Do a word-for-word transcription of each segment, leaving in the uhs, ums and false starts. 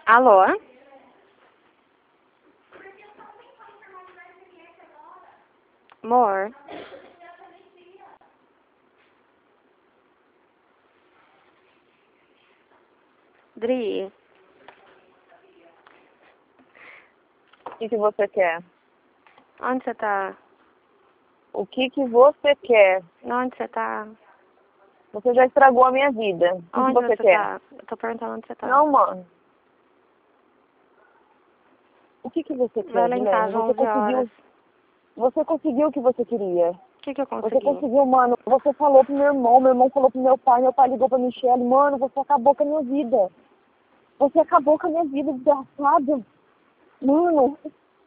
Alô? Amor? Dri? O que que você quer? Onde você tá? O que que você quer? Onde você tá? Você já estragou a minha vida. O que, que Onde você, você quer? tá? Eu tô perguntando onde você tá. Não, mano. O que que você quer, Vai lá em Guilherme? casa, Você onze conseguiu... horas. Você conseguiu o que você queria. O que que eu Você consegui? conseguiu, mano. Você falou pro meu irmão, meu irmão falou pro meu pai, meu pai ligou pra Michelle. Mano, você acabou com a minha vida. Você acabou com a minha vida, desgraçado. Mano.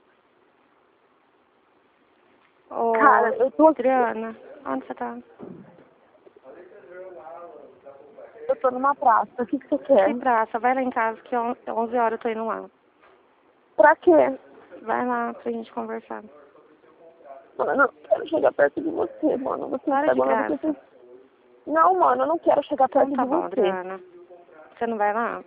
Ô, Cara, eu tô aqui. Adriana, onde você tá? Eu tô numa praça. O que que você quer? Que praça? Vai lá em casa que on- onze horas eu tô indo lá. Pra quê? Vai lá pra gente conversar. Mano, eu não quero chegar perto de você, mano. Você Para tá de agora, graça. você... Não, mano, eu não quero chegar perto Então tá de bom, você. Adriana. Você não vai lá?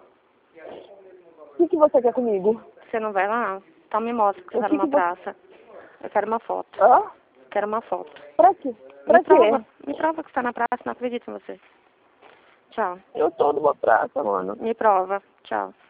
O que que você quer comigo? Você não vai lá? Então me mostra que você O tá que numa que você... praça. Eu quero uma foto. Hã? Quero uma foto. Pra quê? Pra Me prova. quê? Me prova que você tá na praça, não acredito em você. Tchau. Eu tô numa praça, mano. Me prova. Tchau.